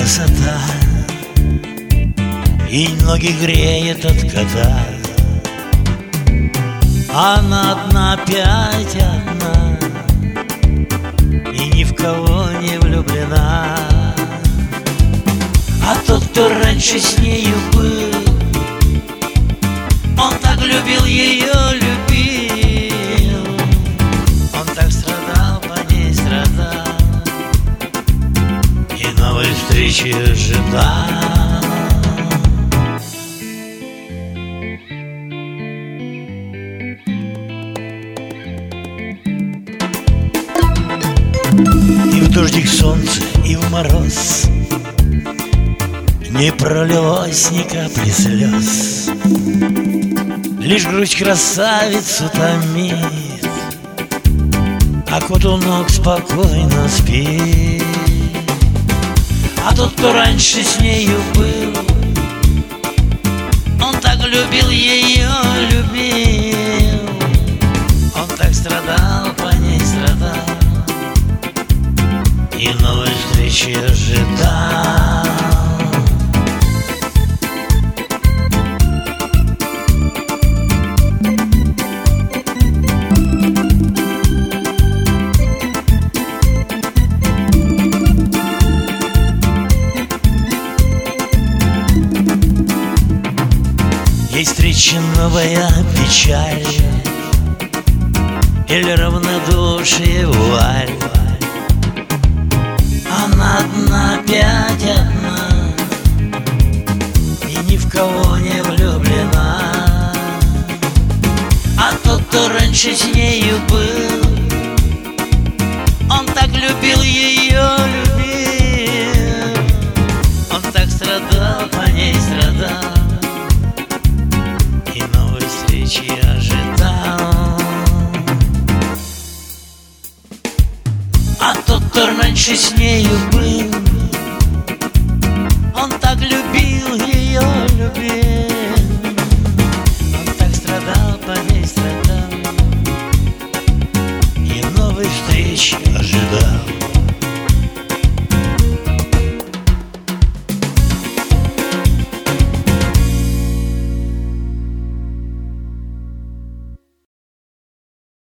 красота, и ноги греет от кота. Она одна, опять одна, и ни в кого не влюблена. А тот, кто раньше с нею был, он так любил ее, любил. Он так страдал, по ней страдал, и новой встречи ожидал. И в дождик солнце, и в мороз не пролилось ни капли слез. Лишь грусть красавицу томит, а кот у ног спокойно спит. А тот, кто раньше с нею был, он так любил ее, любил. Он так страдал, по ней страдал, и новой встречи ожидал. Есть встреча новая печаль или равнодушие вуаль. Она одна, опять одна, и ни в кого не влюблена. А тот, кто раньше с нею был, он так любил ее, любил. Он так страдал, по ней страдал, и новой встречи ожидал. А тот, кто раньше с нею был, он так любил ее, любил. Он так страдал, по ней страдал,